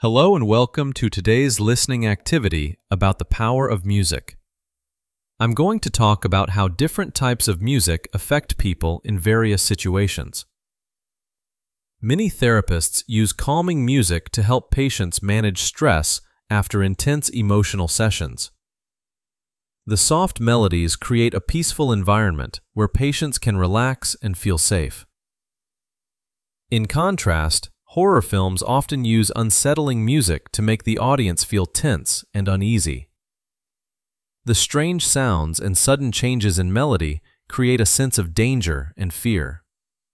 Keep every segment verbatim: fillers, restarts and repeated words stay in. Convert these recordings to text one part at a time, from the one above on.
Hello and welcome to today's listening activity about the power of music. I'm going to talk about how different types of music affect people in various situations. Many therapists use calming music to help patients manage stress after intense emotional sessions. The soft melodies create a peaceful environment where patients can relax and feel safe. In contrast, horror films often use unsettling music to make the audience feel tense and uneasy. The strange sounds and sudden changes in melody create a sense of danger and fear.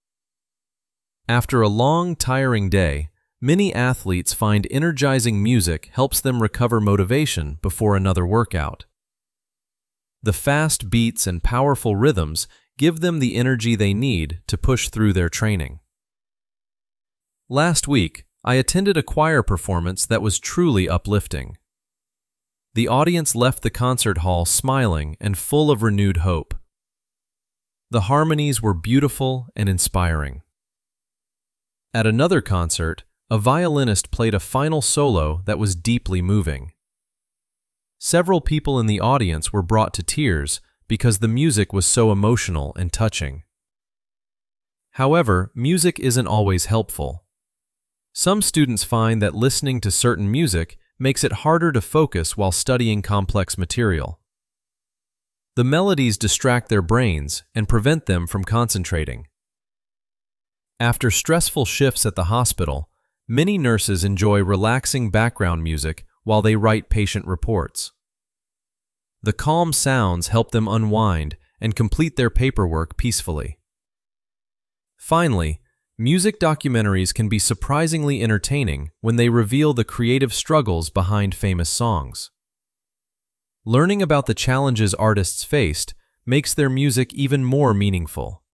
After a long, tiring day, many athletes find energizing music helps them recover motivation before another workout. The fast beats and powerful rhythms give them the energy they need to push through their training. Last week, I attended a choir performance that was truly uplifting. The audience left the concert hall smiling and full of renewed hope. The harmonies were beautiful and inspiring. At another concert, a violinist played a final solo that was deeply moving. Several people in the audience were brought to tears because the music was so emotional and touching. However, music isn't always helpful. Some students find that listening to certain music makes it harder to focus while studying complex material. The melodies distract their brains and prevent them from concentrating. After stressful shifts at the hospital, many nurses enjoy relaxing background music while they write patient reports. The calm sounds help them unwind and complete their paperwork peacefully. Finally, music documentaries can be surprisingly entertaining when they reveal the creative struggles behind famous songs. Learning about the challenges artists faced makes their music even more meaningful.